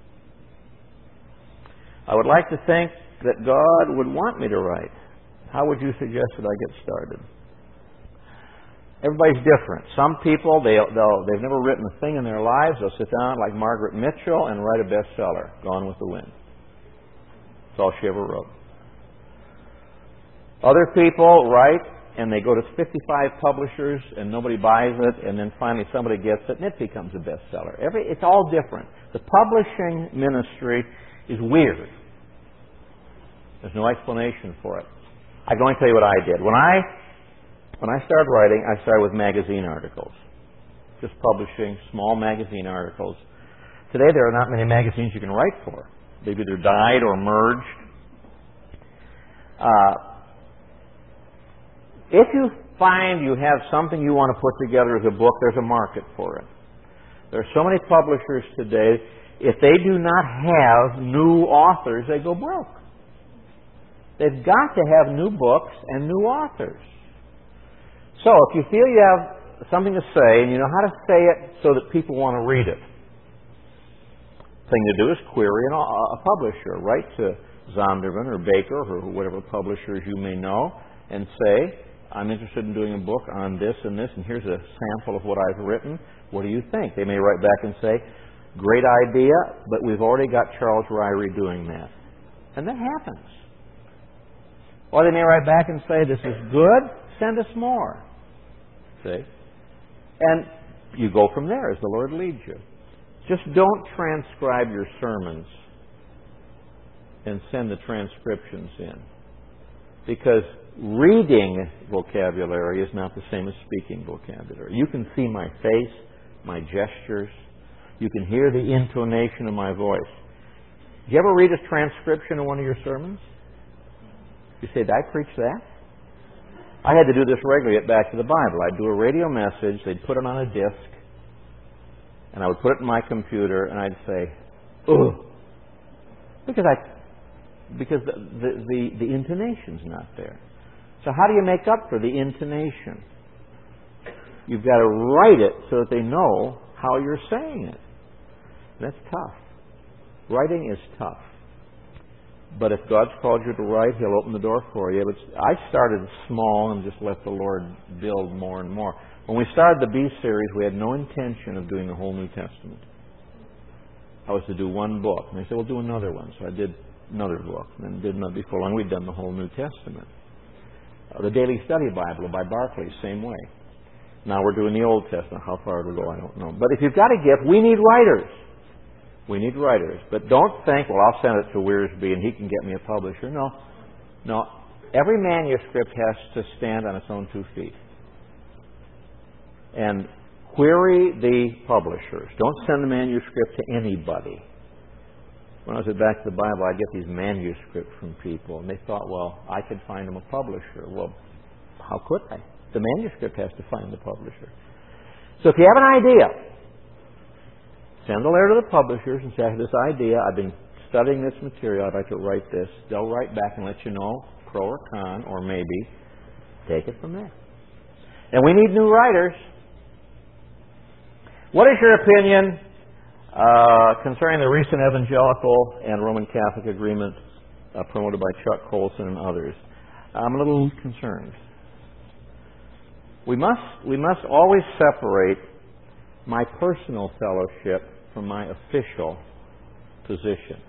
I would like to think that God would want me to write. How would you suggest that I get started? Everybody's different. Some people, they, they'll, they've never written a thing in their lives. They'll sit down like Margaret Mitchell and write a bestseller, Gone with the Wind. That's all she ever wrote. Other people write, and they go to fifty-five publishers, and nobody buys it, and then finally somebody gets it, and it becomes a bestseller. Every, it's all different. The publishing ministry is weird. There's no explanation for it. I'm going to tell you what I did. When I When I started writing, I started with magazine articles. Just publishing small magazine articles. Today there are not many magazines you can write for. They've either died or merged. Uh, if you find you have something you want to put together as a book, there's a market for it. There are so many publishers today, if they do not have new authors, they go broke. They've got to have new books and new authors. So, if you feel you have something to say, and you know how to say it so that people want to read it, the thing to do is query an, a publisher. Write to Zondervan or Baker or whatever publishers you may know and say, I'm interested in doing a book on this and this, and here's a sample of what I've written. What do you think? They may write back and say, great idea, but we've already got Charles Ryrie doing that. And that happens. Or they may write back and say, this is good, send us more. See? And you go from there as the Lord leads you. Just don't transcribe your sermons and send the transcriptions in. Because reading vocabulary is not the same as speaking vocabulary. You can see my face, my gestures. You can hear the intonation of my voice. Did you ever read a transcription of one of your sermons? You say, did I preach that? I had to do this regularly at Back to the Bible. I'd do a radio message, they'd put it on a disc, and I would put it in my computer, and I'd say, ugh. Because I, because the, the, the, the intonation's not there. So how do you make up for the intonation? You've got to write it so that they know how you're saying it. That's tough. Writing is tough. But if God's called you to write, He'll open the door for you. But I started small and just let the Lord build more and more. When we started the B series, we had no intention of doing the whole New Testament. I was to do one book. And they said, well, do another one. So I did another book. And then did another. Before long, we'd done the whole New Testament. Uh, the Daily Study Bible by Barclay, same way. Now we're doing the Old Testament. How far it'll go, I don't know. But if you've got a gift, we need writers. We need writers. But don't think, well, I'll send it to Wiersbe and he can get me a publisher. No. No. Every manuscript has to stand on its own two feet. And query the publishers. Don't send the manuscript to anybody. When I was at Back to the Bible, I'd get these manuscripts from people, and they thought, well, I could find them a publisher. Well, how could I? The manuscript has to find the publisher. So if you have an idea, send a letter to the publishers and say, I have this idea. I've been studying this material. I'd like to write this. They'll write back and let you know, pro or con, or maybe. Take it from there. And we need new writers. What is your opinion uh, concerning the recent evangelical and Roman Catholic agreement uh, promoted by Chuck Colson and others? I'm a little concerned. We must, we must always separate my personal fellowship from my official position.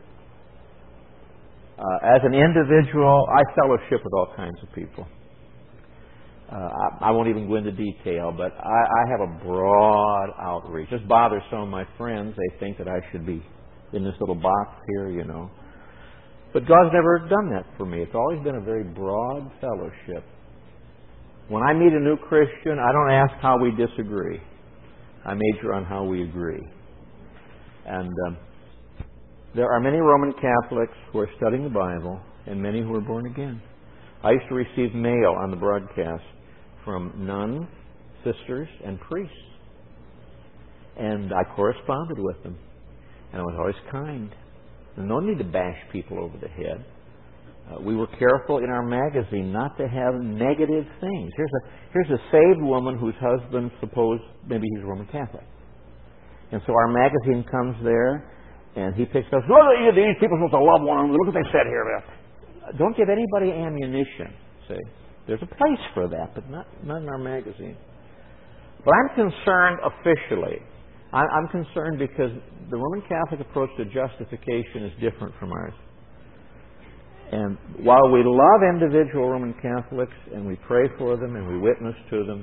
Uh, as an individual, I fellowship with all kinds of people. Uh, I, I won't even go into detail, but I, I have a broad outreach. This bothers some of my friends. They think that I should be in this little box here, you know. But God's never done that for me. It's always been a very broad fellowship. When I meet a new Christian, I don't ask how we disagree. I major on how we agree. And um, there are many Roman Catholics who are studying the Bible and many who are born again. I used to receive mail on the broadcast from nuns, sisters, and priests. And I corresponded with them. And I was always kind. And no need to bash people over the head. Uh, we were careful in our magazine not to have negative things. Here's a here's a saved woman whose husband, suppose maybe he's Roman Catholic. And so our magazine comes there, and he picks up, look at these people supposed to love one another. Look what they said here. Don't give anybody ammunition. See, there's a place for that, but not not in our magazine. But I'm concerned officially. I, I'm concerned because the Roman Catholic approach to justification is different from ours. And while we love individual Roman Catholics and we pray for them and we witness to them,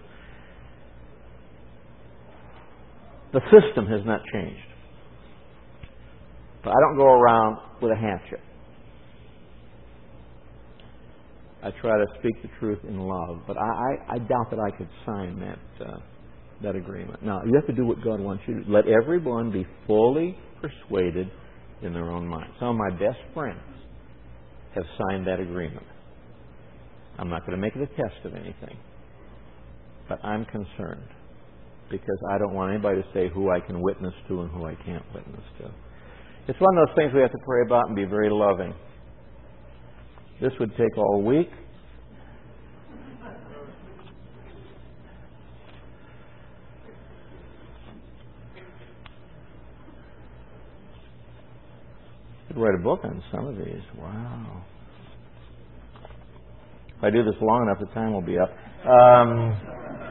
the system has not changed. But I don't go around with a hatchet. I try to speak the truth in love, but I, I, I doubt that I could sign that uh, that agreement. Now, you have to do what God wants you to do. Let everyone be fully persuaded in their own mind. Some of my best friends have signed that agreement. I'm not going to make it a test of anything. But I'm concerned because I don't want anybody to say who I can witness to and who I can't witness to. It's one of those things we have to pray about and be very loving. This would take all week. I could write a book on some of these. Wow. If I do this long enough, the time will be up. Um,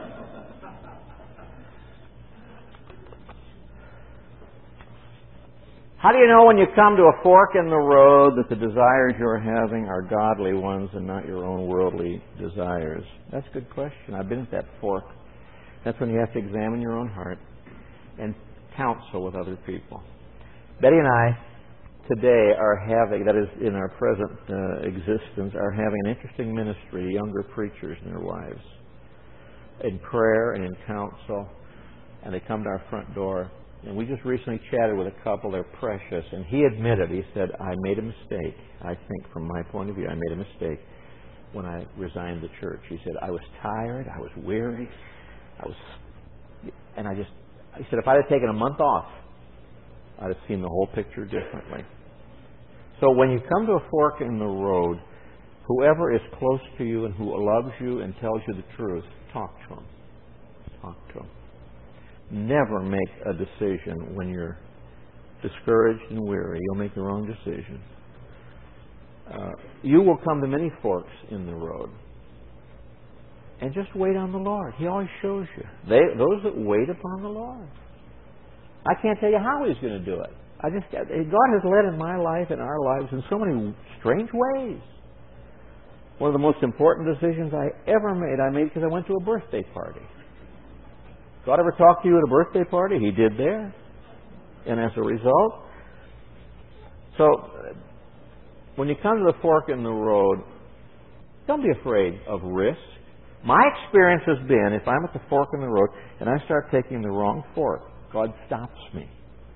how do you know when you come to a fork in the road that the desires you're having are godly ones and not your own worldly desires? That's a good question. I've been at that fork. That's when you have to examine your own heart and counsel with other people. Betty and I today are having, that is in our present uh, existence, are having an interesting ministry, younger preachers and their wives, in prayer and in counsel. And they come to our front door. And we just recently chatted with a couple. They're precious. And he admitted, he said, I made a mistake. I think from my point of view, I made a mistake when I resigned the church. He said, I was tired. I was weary. I was, and I just, he said, if I'd have taken a month off, I'd have seen the whole picture differently. So when you come to a fork in the road, whoever is close to you and who loves you and tells you the truth, talk to them. Talk to them. Never make a decision when you're discouraged and weary. You'll make the wrong decision. Uh, you will come to many forks in the road. And just wait on the Lord. He always shows you. They, those that wait upon the Lord. I can't tell you how He's going to do it. I just God has led in my life and our lives in so many strange ways. One of the most important decisions I ever made, I made because I went to a birthday party. God ever talk to you at a birthday party? He did there. And as a result, so when you come to the fork in the road, don't be afraid of risk. My experience has been, if I'm at the fork in the road and I start taking the wrong fork, God stops me.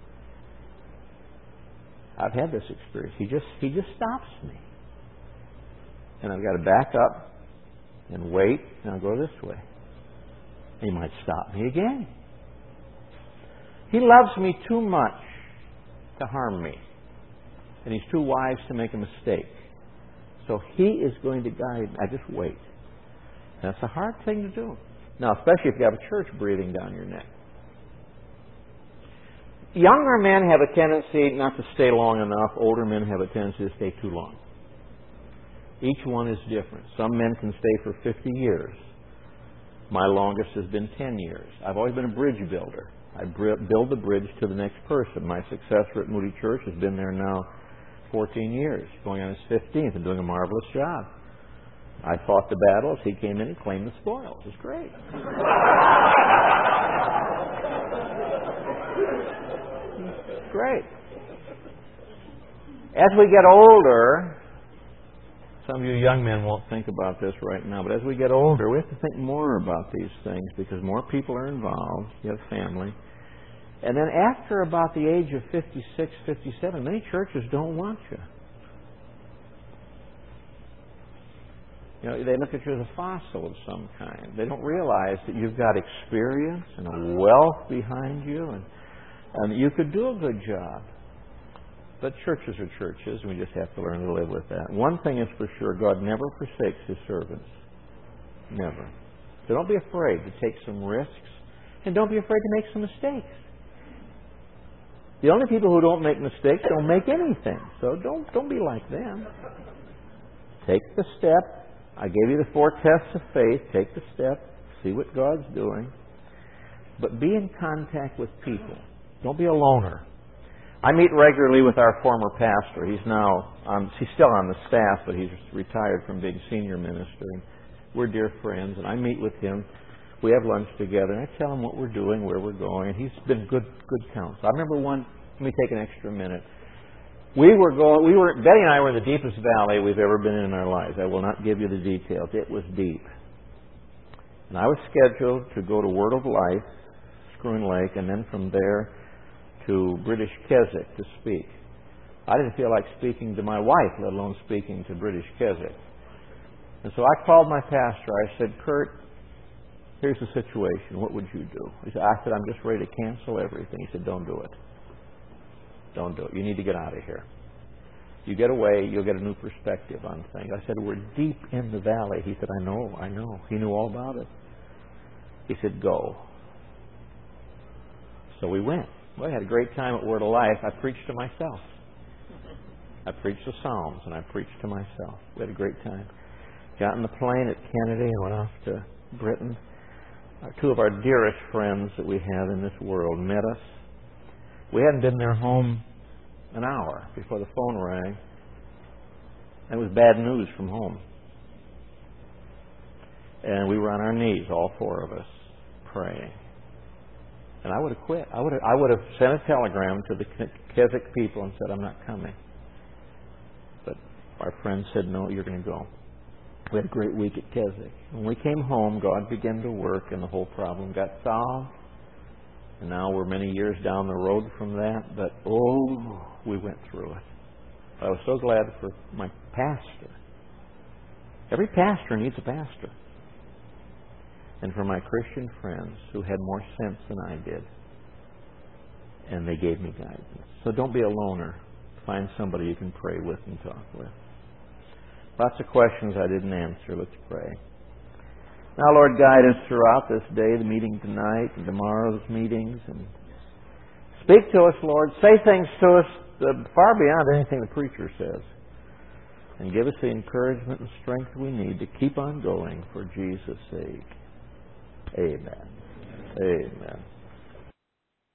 I've had this experience. He just He just stops me. And I've got to back up, and wait, now go this way. He might stop me again. He loves me too much to harm me. And He's too wise to make a mistake. So He is going to guide me. I just wait. That's a hard thing to do. Now, especially if you have a church breathing down your neck. Younger men have a tendency not to stay long enough. Older men have a tendency to stay too long. Each one is different. Some men can stay for fifty years. My longest has been ten years. I've always been a bridge builder. I build the bridge to the next person. My successor at Moody Church has been there now fourteen years, going on his fifteenth, and doing a marvelous job. I fought the battles. He came in and claimed the spoils. It's great. Great. As we get older, some of you young men won't think about this right now, but as we get older, we have to think more about these things because more people are involved. You have family. And then after about the age of fifty-six, fifty-seven, many churches don't want you. You know, they look at you as a fossil of some kind. They don't realize that you've got experience and a wealth behind you and, and that you could do a good job. But churches are churches, and we just have to learn to live with that. One thing is for sure, God never forsakes His servants. Never. So don't be afraid to take some risks, and don't be afraid to make some mistakes. The only people who don't make mistakes don't make anything. So don't don't be like them. Take the step. I gave you the four tests of faith. Take the step. See what God's doing. But be in contact with people. Don't be a loner. I meet regularly with our former pastor. He's now, um, he's still on the staff, but he's retired from being senior minister. And we're dear friends, and I meet with him. We have lunch together, and I tell him what we're doing, where we're going, and he's been good, good counsel. I remember one. Let me take an extra minute. We were going. We were Betty and I were in the deepest valley we've ever been in in our lives. I will not give you the details. It was deep, and I was scheduled to go to Word of Life, Scroon Lake, and then from there to British Keswick to speak. I didn't feel like speaking to my wife, let alone speaking to British Keswick. And so I called my pastor. I said, Kurt, here's the situation. What would you do? He said, I said, I'm just ready to cancel everything. He said, don't do it. Don't do it. You need to get out of here. You get away, you'll get a new perspective on things. I said, we're deep in the valley. He said, I know, I know. He knew all about it. He said, go. So we went. Well, I had a great time at Word of Life. I preached to myself. I preached the Psalms, and I preached to myself. We had a great time. Got in the plane at Kennedy and went off to Britain. Uh, two of our dearest friends that we have in this world met us. We hadn't been there home an hour before the phone rang. And it was bad news from home. And we were on our knees, all four of us, praying. And I would have quit. I would have, I would have sent a telegram to the Keswick people and said, I'm not coming. But our friend said, no, you're going to go. We had a great week at Keswick. When we came home, God began to work and the whole problem got solved. And now we're many years down the road from that. But, oh, we went through it. I was so glad for my pastor. Every pastor needs a pastor. And for my Christian friends who had more sense than I did. And they gave me guidance. So don't be a loner. Find somebody you can pray with and talk with. Lots of questions I didn't answer. Let's pray. Now, Lord, guide us throughout this day, the meeting tonight and tomorrow's meetings. And speak to us, Lord. Say things to us that far beyond anything the preacher says. And give us the encouragement and strength we need to keep on going for Jesus' sake. Amen. Amen.